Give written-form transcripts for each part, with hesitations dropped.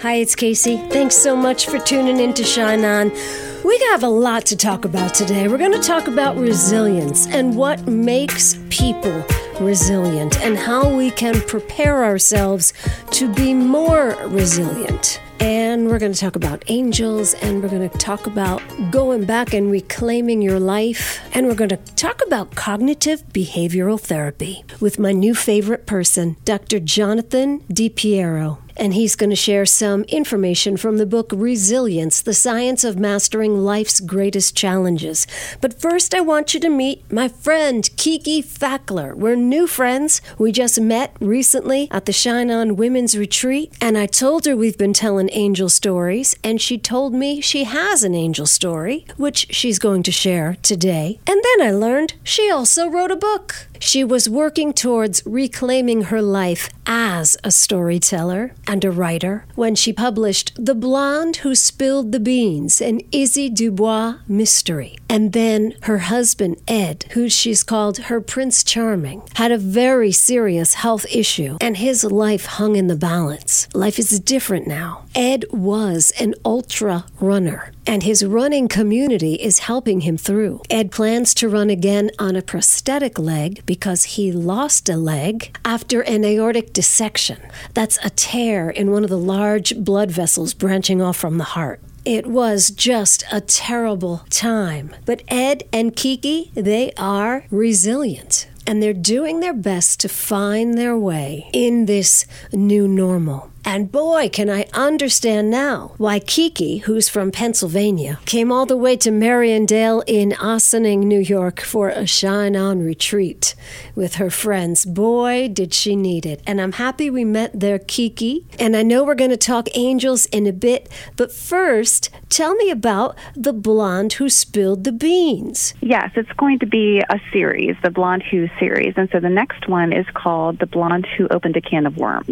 Hi, it's Casey. Thanks so much for tuning in to Shine On. We have a lot to talk about today. We're going to talk about resilience and what makes people resilient and how we can prepare ourselves to be more resilient. And we're going to talk about angels, and we're going to talk about going back and reclaiming your life, and we're going to talk about cognitive behavioral therapy with my new favorite person, Dr. Jonathan DiPiero. And he's going to share some information from the book Resilience, the Science of Mastering Life's Greatest Challenges. But first, I want you to meet my friend, Kiki Fackler. We're new friends. We just met recently at the Shine On Women's Retreat, and I told her we've been telling angel stories, and she told me she has an angel story, which she's going to share today. And then I learned she also wrote a book. She was working towards reclaiming her life as a storyteller and a writer when she published The Blonde Who Spilled the Beans, an Izzy Dubois mystery. And then her husband, Ed, who she's called her Prince Charming, had a very serious health issue, and his life hung in the balance. Life is different now. Ed was an ultra runner, and his running community is helping him through. Ed plans to run again on a prosthetic leg because he lost a leg after an aortic dissection. That's a tear in one of the large blood vessels branching off from the heart. It was just a terrible time. But Ed and Kiki, they are resilient, and they're doing their best to find their way in this new normal. And boy, can I understand now why Kiki, who's from Pennsylvania, came all the way to Mariandale in Ossining, New York for a Shine On retreat with her friends. Boy, did she need it. And I'm happy we met there, Kiki. And I know we're going to talk angels in a bit, but first, tell me about The Blonde Who Spilled the Beans. Yes, it's going to be a series, the Blonde Who series. And so the next one is called The Blonde Who Opened a Can of Worms.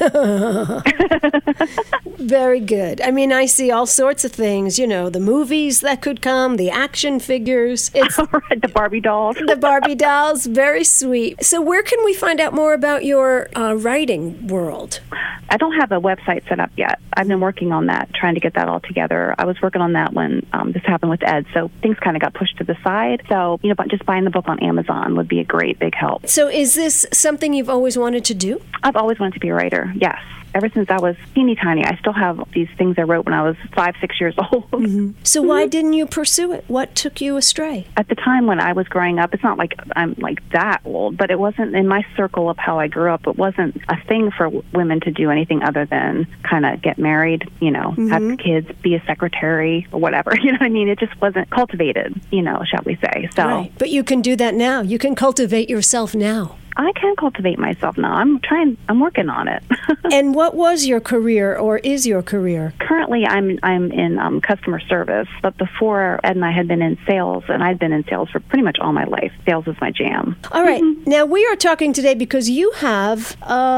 Very good. I mean, I see all sorts of things, you know, the movies that could come, the action figures. It's right, the Barbie dolls. The Barbie dolls, very sweet. So where can we find out more about your writing world? I don't have a website set up yet. I've been working on that, trying to get that all together. I was working on that when this happened with Ed, so things kind of got pushed to the side. So, you know, just buying the book on Amazon would be a great big help. So is this something you've always wanted to do? I've always wanted to be a writer, yes. Ever since I was teeny tiny, I still have these things I wrote when I was 5, 6 years old. Mm-hmm. So why didn't you pursue it? What took you astray? At the time when I was growing up, it's not like I'm like that old, but it wasn't in my circle of how I grew up. It wasn't a thing for women to do anything other than kind of get married, you know, have kids, be a secretary or whatever. You know what I mean? It just wasn't cultivated, you know, shall we say. So, right. But you can do that now. You can cultivate yourself now. I can cultivate myself now. I'm working on it. And what was your career, or is your career? Currently, I'm in customer service, but before Ed and I had been in sales, and I'd been in sales for pretty much all my life. Sales is my jam. All right. Now, we are talking today because you have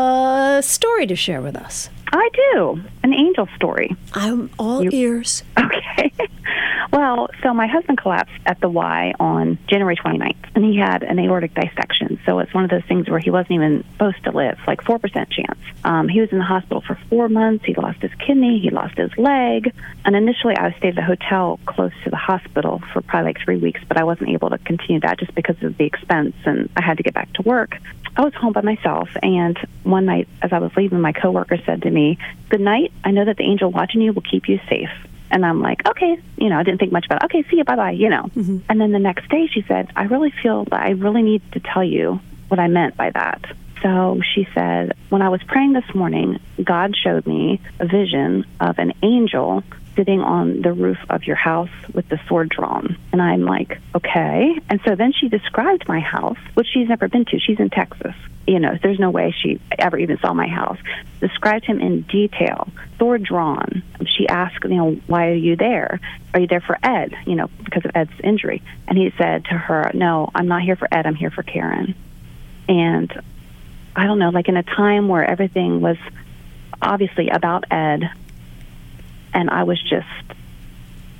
a story to share with us. I do. An angel story. I'm all ears. Okay. Well, so my husband collapsed at the Y on January 29th, and he had an aortic dissection. So it's one of those things where he wasn't even supposed to live, like 4% chance. He was in the hospital for 4 months. He lost his kidney. He lost his leg. And initially, I stayed at a hotel close to the hospital for probably like 3 weeks, but I wasn't able to continue that just because of the expense, and I had to get back to work. I was home by myself, and one night as I was leaving, my coworker said to me, "Good night. I know that the angel watching you will keep you safe." And I'm like, okay, you know, I didn't think much about it. Okay, see you, bye-bye, you know. Mm-hmm. And then the next day she said, I really feel that I really need to tell you what I meant by that. So she said, when I was praying this morning, God showed me a vision of an angel sitting on the roof of your house with the sword drawn. And I'm like, okay. And so then she described my house, which she's never been to. She's in Texas. You know, there's no way she ever even saw my house. Described him in detail, sword drawn. She asked, you know, why are you there? Are you there for Ed? You know, because of Ed's injury. And he said to her, no, I'm not here for Ed. I'm here for Karen. And I don't know, like in a time where everything was obviously about Ed, and I was just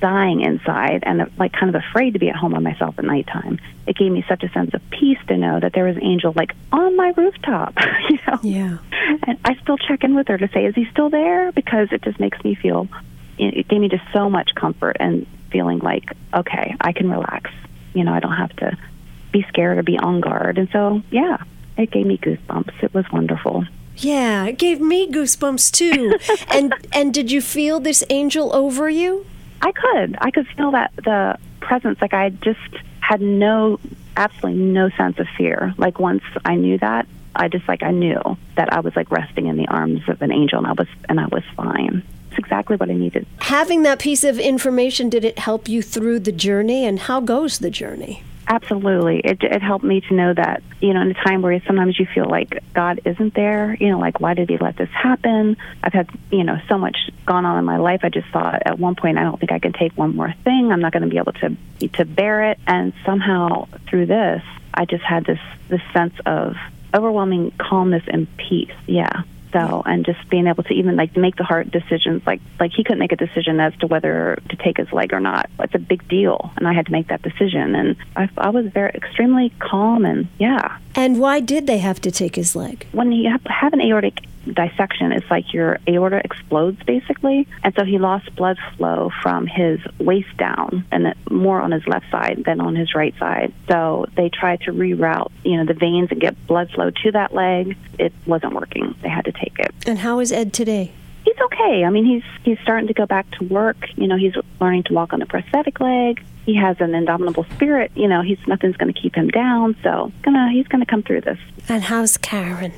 dying inside and like kind of afraid to be at home by myself at nighttime. It gave me such a sense of peace to know that there was an angel like on my rooftop, you know? Yeah. And I still check in with her to say, is he still there? Because it just makes me feel, it gave me just so much comfort and feeling like, okay, I can relax. You know, I don't have to be scared or be on guard. And so, yeah, it gave me goosebumps. It was wonderful. Yeah, it gave me goosebumps too. And did you feel this angel over you? I could feel that the presence. Like I just had absolutely no sense of fear. Like once I knew that, I knew that I was like resting in the arms of an angel, and I was fine. It's exactly what I needed. Having that piece of information, did it help you through the journey? And how goes the journey? Absolutely. It helped me to know that, you know, in a time where sometimes you feel like God isn't there, you know, like, why did he let this happen? I've had, you know, so much gone on in my life. I just thought at one point, I don't think I can take one more thing. I'm not going to be able to bear it. And somehow through this, I just had this sense of overwhelming calmness and peace. Yeah. So, and just being able to even like make the hard decisions, like he couldn't make a decision as to whether to take his leg or not. It's a big deal, and I had to make that decision. And I was extremely calm, and yeah. And why did they have to take his leg? When you have an aortic dissection, it's like your aorta explodes basically, and so he lost blood flow from his waist down, and more on his left side than on his right side. So they tried to reroute, you know, the veins and get blood flow to that leg. It wasn't working. They had to take it. And how is Ed today? He's okay. I mean, he's starting to go back to work. You know, he's learning to walk on a prosthetic leg. He has an indomitable spirit. You know, nothing's going to keep him down. So he's gonna come through this. And how's Karen?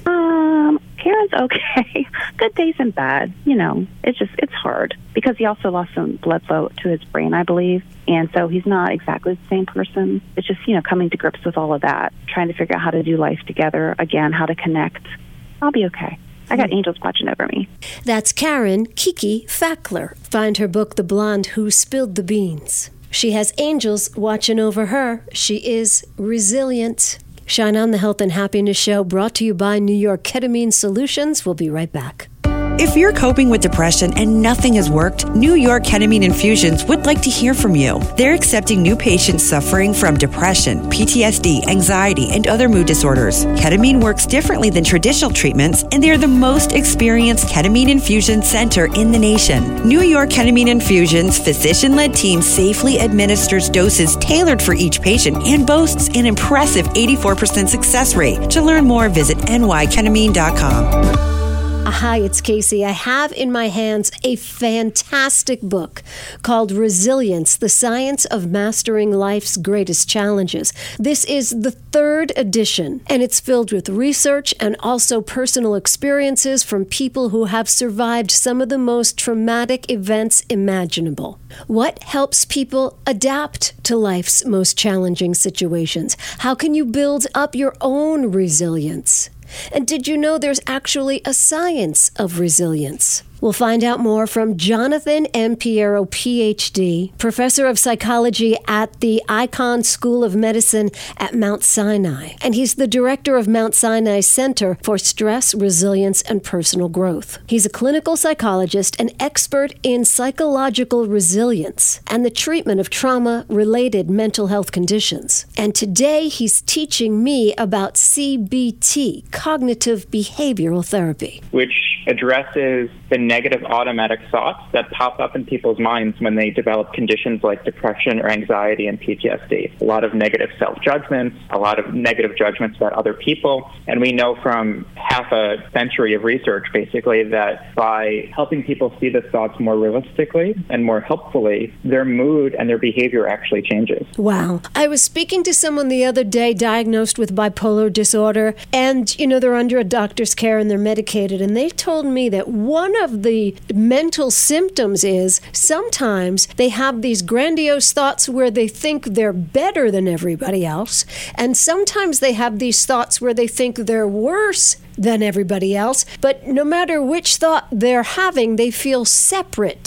Karen's okay. Good days and bad. You know, it's hard because he also lost some blood flow to his brain, I believe. And so he's not exactly the same person. It's just, you know, coming to grips with all of that, trying to figure out how to do life together again, how to connect. I'll be okay. I got angels watching over me. That's Karen Kiki Fackler. Find her book, The Blonde Who Spilled the Beans. She has angels watching over her. She is resilient. Shine On, the Health and Happiness Show, brought to you by New York Ketamine Solutions. We'll be right back. If you're coping with depression and nothing has worked, New York Ketamine Infusions would like to hear from you. They're accepting new patients suffering from depression, PTSD, anxiety, and other mood disorders. Ketamine works differently than traditional treatments, and they're the most experienced ketamine infusion center in the nation. New York Ketamine Infusions' physician-led team safely administers doses tailored for each patient and boasts an impressive 84% success rate. To learn more, visit nyketamine.com. Hi, it's Casey. I have in my hands a fantastic book called Resilience, The Science of Mastering Life's Greatest Challenges. This is the third edition, and it's filled with research and also personal experiences from people who have survived some of the most traumatic events imaginable. What helps people adapt to life's most challenging situations? How can you build up your own resilience? And did you know there's actually a science of resilience? We'll find out more from Jonathan M. Piero, Ph.D., professor of psychology at the Icahn School of Medicine at Mount Sinai. And he's the director of Mount Sinai Center for Stress, Resilience, and Personal Growth. He's a clinical psychologist and expert in psychological resilience and the treatment of trauma-related mental health conditions. And today he's teaching me about CBT, cognitive behavioral therapy, which addresses the negative automatic thoughts that pop up in people's minds when they develop conditions like depression or anxiety and PTSD. A lot of negative self-judgments, a lot of negative judgments about other people. And we know from half a century of research, basically, that by helping people see the thoughts more realistically and more helpfully, their mood and their behavior actually changes. Wow. I was speaking to someone the other day diagnosed with bipolar disorder, and, you know, they're under a doctor's care and they're medicated, and they told me that one of the mental symptoms is sometimes they have these grandiose thoughts where they think they're better than everybody else, and sometimes they have these thoughts where they think they're worse than everybody else, but no matter which thought they're having, they feel separate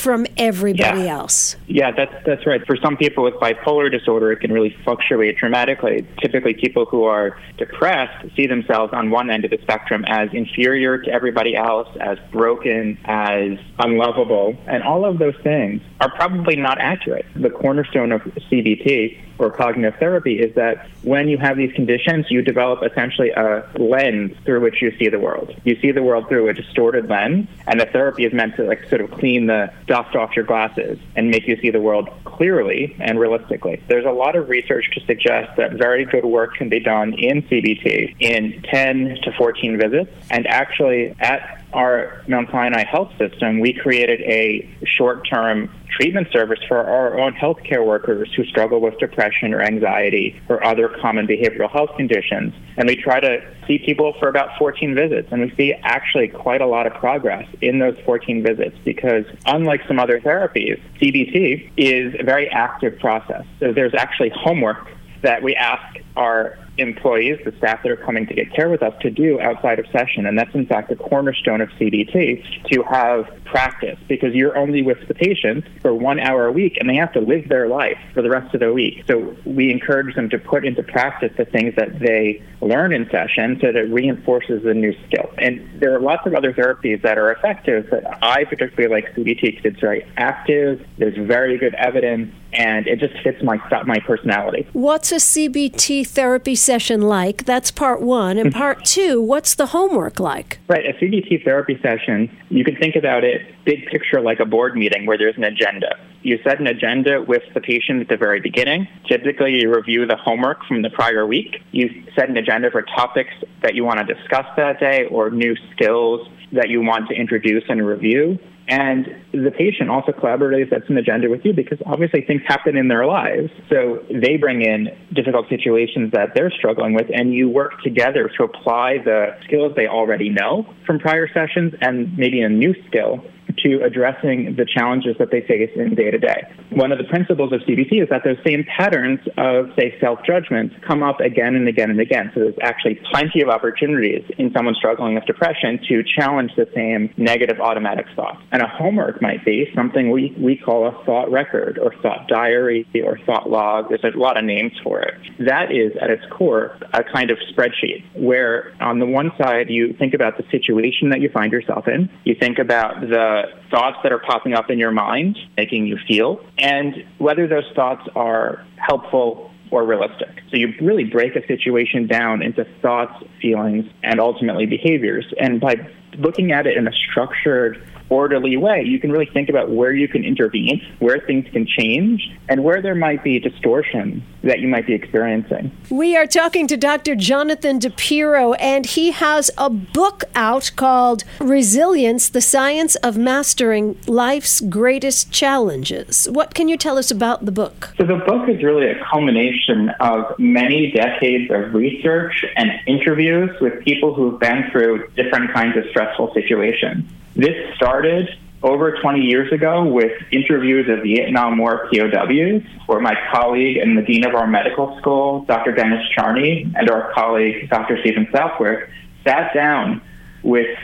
from everybody else. Yeah, that's right. For some people with bipolar disorder, it can really fluctuate dramatically. Typically, people who are depressed see themselves on one end of the spectrum as inferior to everybody else, as broken, as unlovable, and all of those things are probably not accurate. The cornerstone of CBT, or cognitive therapy, is that when you have these conditions, you develop essentially a lens through which you see the world. You see the world through a distorted lens, and the therapy is meant to sort of clean the dust off your glasses and make you see the world clearly and realistically. There's a lot of research to suggest that very good work can be done in CBT in 10 to 14 visits, and actually at our Mount Sinai Health System, we created a short-term treatment service for our own healthcare workers who struggle with depression or anxiety or other common behavioral health conditions. And we try to see people for about 14 visits, and we see actually quite a lot of progress in those 14 visits because unlike some other therapies, CBT is a very active process. So there's actually homework that we ask our employees, the staff that are coming to get care with us, to do outside of session. And that's, in fact, the cornerstone of CBT, to have practice, because you're only with the patient for 1 hour a week, and they have to live their life for the rest of the week. So we encourage them to put into practice the things that they learn in session so that it reinforces the new skill. And there are lots of other therapies that are effective, but I particularly like CBT because it's very active, there's very good evidence, and it just fits my personality. What's a CBT therapy session like? That's part one. And part two, what's the homework like? Right. A CBT therapy session, you can think about it big picture like a board meeting where there's an agenda. You set an agenda with the patient at the very beginning. Typically, you review the homework from the prior week. You set an agenda for topics that you want to discuss that day or new skills that you want to introduce and review. And the patient also collaboratively sets an agenda with you because obviously things happen in their lives. So they bring in difficult situations that they're struggling with, and you work together to apply the skills they already know from prior sessions and maybe a new skill to addressing the challenges that they face in day-to-day. One of the principles of CBT is that those same patterns of, say, self-judgment come up again and again and again. So there's actually plenty of opportunities in someone struggling with depression to challenge the same negative automatic thoughts. And a homework might be something we call a thought record or thought diary or thought log. There's a lot of names for it. That is, at its core, a kind of spreadsheet where on the one side you think about the situation that you find yourself in, you think about the thoughts that are popping up in your mind, making you feel, and whether those thoughts are helpful or realistic. So you really break a situation down into thoughts, feelings, and ultimately behaviors. And by looking at it in a structured, orderly way, you can really think about where you can intervene, where things can change, and where there might be distortion that you might be experiencing. We are talking to Dr. Jonathan DiPiero, and he has a book out called Resilience, the Science of Mastering Life's Greatest Challenges. What can you tell us about the book? So the book is really a culmination of many decades of research and interviews with people who've been through different kinds of stressful situations. This started over 20 years ago with interviews of Vietnam War POWs, where my colleague and the dean of our medical school, Dr. Dennis Charney, and our colleague, Dr. Stephen Southwick, sat down with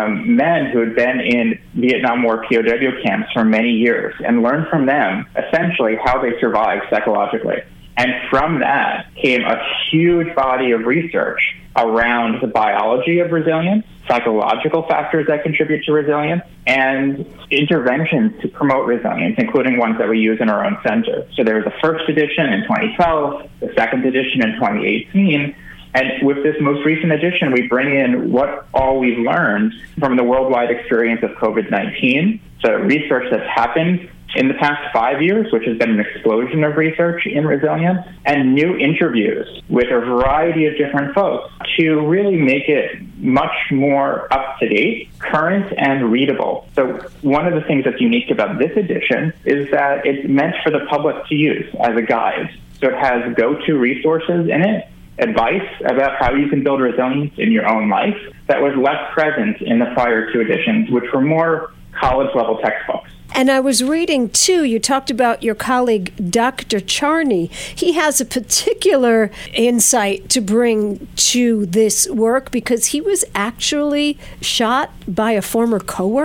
men who had been in Vietnam War POW camps for many years and learned from them essentially how they survived psychologically. And from that came a huge body of research around the biology of resilience, psychological factors that contribute to resilience, and interventions to promote resilience, including ones that we use in our own center. So there was a first edition in 2012, the second edition in 2018, and with this most recent edition, we bring in what all we've learned from the worldwide experience of COVID-19, so research that's happened in the past 5 years, which has been an explosion of research in resilience, and new interviews with a variety of different folks to really make it much more up-to-date, current, and readable. So one of the things that's unique about this edition is that it's meant for the public to use as a guide. So it has go-to resources in it, advice about how you can build resilience in your own life that was less present in the prior two editions, which were more college-level textbooks. And I was reading, too, you talked about your colleague, Dr. Charney. He has a particular insight to bring to this work because he was actually shot by a former coworker?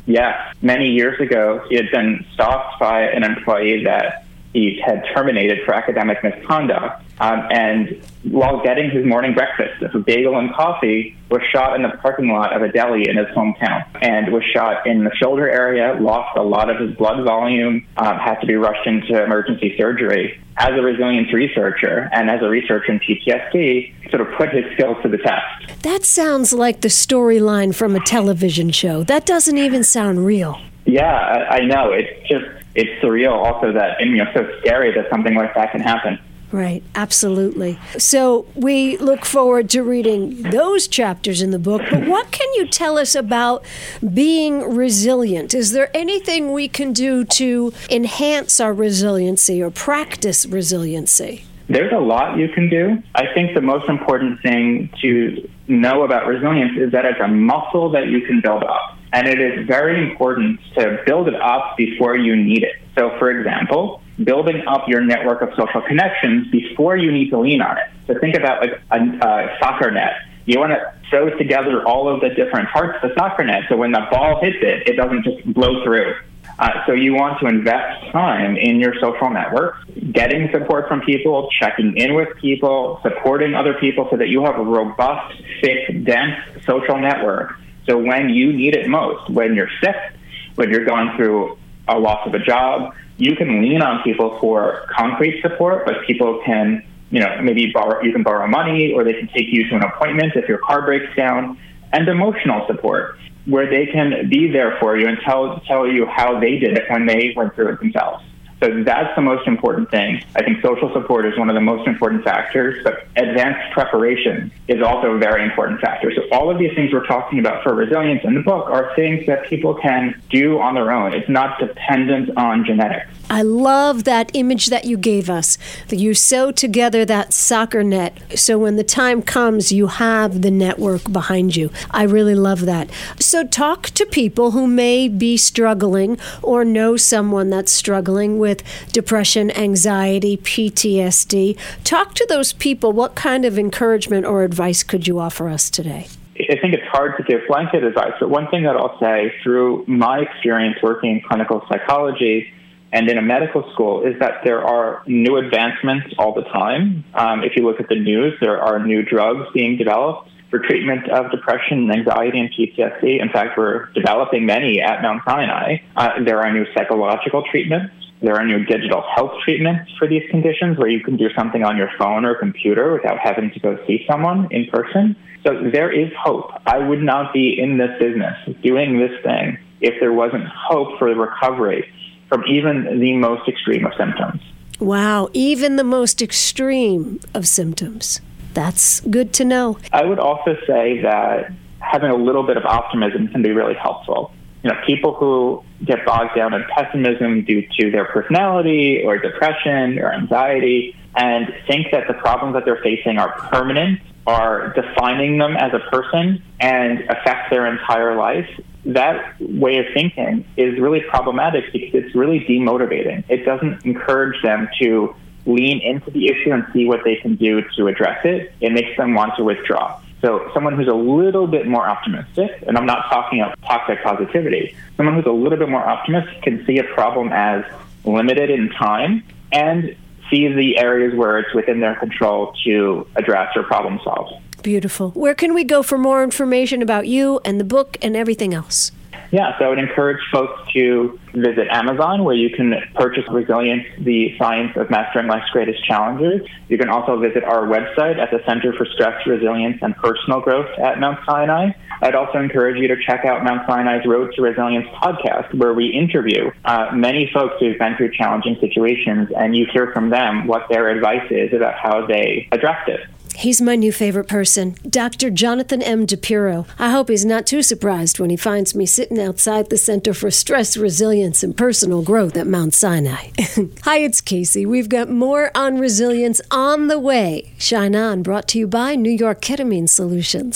Yeah. Many years ago, he had been stopped by an employee that he had terminated for academic misconduct. And while getting his morning breakfast of a bagel and coffee, was shot in the parking lot of a deli in his hometown, and was shot in the shoulder area, lost a lot of his blood volume, had to be rushed into emergency surgery. As a resilience researcher and as a researcher in PTSD, sort of put his skills to the test. That sounds like the storyline from a television show. That doesn't even sound real. Yeah, I know. It's surreal also that, and so scary that something like that can happen. Right, absolutely. So we look forward to reading those chapters in the book, but what can you tell us about being resilient? Is there anything we can do to enhance our resiliency or practice resiliency? There's a lot you can do. I think the most important thing to know about resilience is that it's a muscle that you can build up. And it is very important to build it up before you need it. So, for example, building up your network of social connections before you need to lean on it. So think about like a soccer net. You want to throw together all of the different parts of the soccer net so when the ball hits it, it doesn't just blow through. So you want to invest time in your social network, getting support from people, checking in with people, supporting other people so that you have a robust, thick, dense social network. So when you need it most, when you're sick, when you're going through a loss of a job, you can lean on people for concrete support, but people can, maybe you can borrow money, or they can take you to an appointment if your car breaks down, and emotional support, where they can be there for you and tell you how they did it when they went through it themselves. So that's the most important thing. I think social support is one of the most important factors, but advanced preparation is also a very important factor. So all of these things we're talking about for resilience in the book are things that people can do on their own. It's not dependent on genetics. I love that image that you gave us, that you sew together that soccer net so when the time comes, you have the network behind you. I really love that. So talk to people who may be struggling or know someone that's struggling with depression, anxiety, PTSD. Talk to those people. What kind of encouragement or advice could you offer us today? I think it's hard to give blanket advice, but one thing that I'll say through my experience working in clinical psychology and in a medical school is that there are new advancements all the time. If you look at the news, there are new drugs being developed for treatment of depression, anxiety, and PTSD. In fact, we're developing many at Mount Sinai. There are new psychological treatments. There are new digital health treatments for these conditions where you can do something on your phone or computer without having to go see someone in person. So there is hope. I would not be in this business doing this thing if there wasn't hope for the recovery from even the most extreme of symptoms. Wow, even the most extreme of symptoms. That's good to know. I would also say that having a little bit of optimism can be really helpful. People who get bogged down in pessimism due to their personality or depression or anxiety and think that the problems that they're facing are permanent, are defining them as a person and affect their entire life, that way of thinking is really problematic because it's really demotivating. It doesn't encourage them to lean into the issue and see what they can do to address it. It makes them want to withdraw. So someone who's a little bit more optimistic, and I'm not talking about toxic positivity, someone who's a little bit more optimistic can see a problem as limited in time and see the areas where it's within their control to address or problem solve. Beautiful. Where can we go for more information about you and the book and everything else? Yeah, so I would encourage folks to visit Amazon, where you can purchase Resilience, the Science of Mastering Life's Greatest Challenges. You can also visit our website at the Center for Stress, Resilience, and Personal Growth at Mount Sinai. I'd also encourage you to check out Mount Sinai's Road to Resilience podcast, where we interview many folks who've been through challenging situations, and you hear from them what their advice is about how they addressed it. He's my new favorite person, Dr. Jonathan M. DiPiero. I hope he's not too surprised when he finds me sitting outside the Center for Stress, Resilience, and Personal Growth at Mount Sinai. Hi, it's Casey. We've got more on resilience on the way. Shine On, brought to you by New York Ketamine Solutions.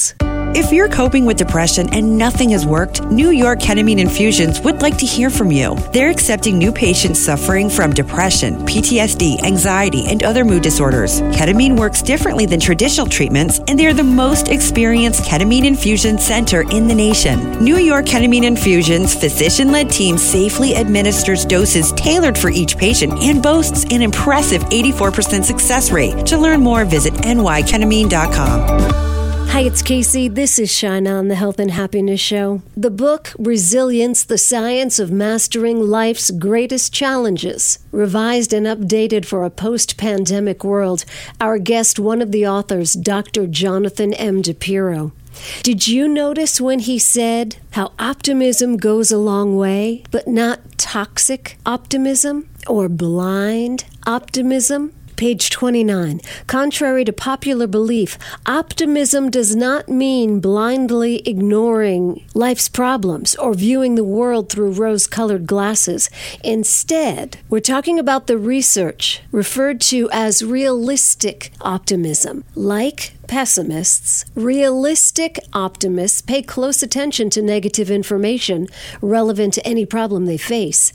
If you're coping with depression and nothing has worked, New York Ketamine Infusions would like to hear from you. They're accepting new patients suffering from depression, PTSD, anxiety, and other mood disorders. Ketamine works differently than traditional treatments, and they're the most experienced ketamine infusion center in the nation. New York Ketamine Infusions' physician-led team safely administers doses tailored for each patient and boasts an impressive 84% success rate. To learn more, visit nyketamine.com. Hi, it's Casey. This is Shine On, the Health and Happiness Show. The book, Resilience, the Science of Mastering Life's Greatest Challenges, revised and updated for a post-pandemic world. Our guest, one of the authors, Dr. Jonathan M. DiPiero. Did you notice when he said how optimism goes a long way, but not toxic optimism or blind optimism? Page 29. Contrary to popular belief, optimism does not mean blindly ignoring life's problems or viewing the world through rose-colored glasses. Instead, we're talking about the research referred to as realistic optimism. Like pessimists, realistic optimists pay close attention to negative information relevant to any problem they face.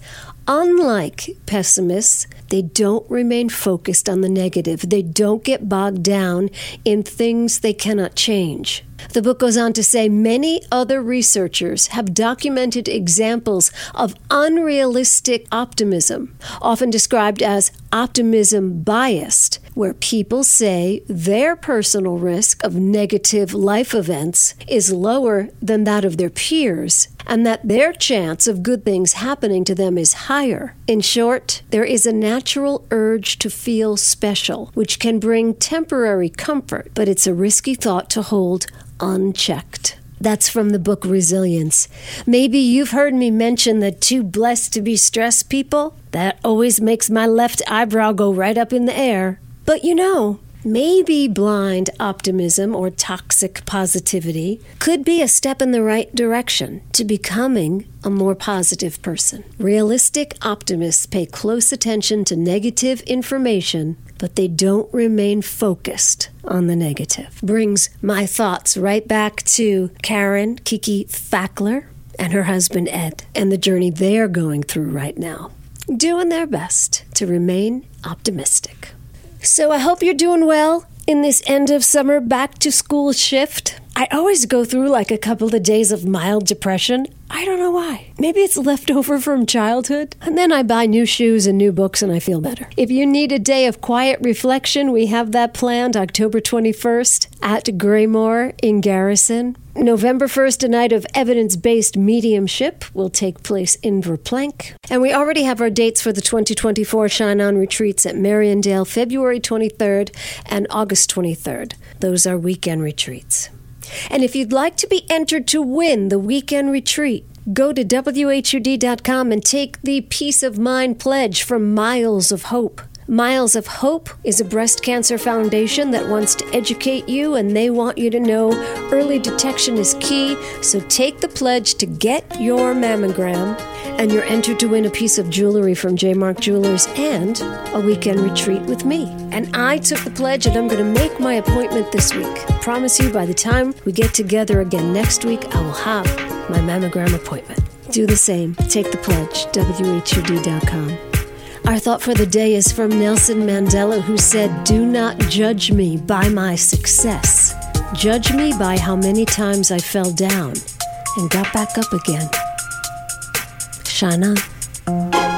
Unlike pessimists, they don't remain focused on the negative. They don't get bogged down in things they cannot change. The book goes on to say many other researchers have documented examples of unrealistic optimism, often described as optimism biased, where people say their personal risk of negative life events is lower than that of their peers, and that their chance of good things happening to them is higher. In short, there is a natural urge to feel special, which can bring temporary comfort, but it's a risky thought to hold unchecked. That's from the book Resilience. Maybe you've heard me mention the too blessed to be stressed people. That always makes my left eyebrow go right up in the air. But you know, maybe blind optimism or toxic positivity could be a step in the right direction to becoming a more positive person. Realistic optimists pay close attention to negative information, but they don't remain focused on the negative. Brings my thoughts right back to Karen Kiki Fackler and her husband Ed and the journey they're going through right now, doing their best to remain optimistic. So I hope you're doing well in this end of summer back to school shift. I always go through like a couple of days of mild depression. I don't know why. Maybe it's left over from childhood. And then I buy new shoes and new books and I feel better. If you need a day of quiet reflection, we have that planned October 21st at Graymore in Garrison. November 1st, a night of evidence-based mediumship will take place in Verplank. And we already have our dates for the 2024 Shine On retreats at Mariandale, February 23rd and August 23rd. Those are weekend retreats. And if you'd like to be entered to win the weekend retreat, go to WHUD.com and take the Peace of Mind pledge from Miles of Hope. Miles of Hope is a breast cancer foundation that wants to educate you, and they want you to know early detection is key. So take the pledge to get your mammogram, and you're entered to win a piece of jewelry from J. Mark Jewelers and a weekend retreat with me. And I took the pledge, and I'm going to make my appointment this week. I promise you, by the time we get together again next week, I will have my mammogram appointment. Do the same. Take the pledge, WHUD.com. Our thought for the day is from Nelson Mandela, who said, "Do not judge me by my success. Judge me by how many times I fell down and got back up again." Shine on.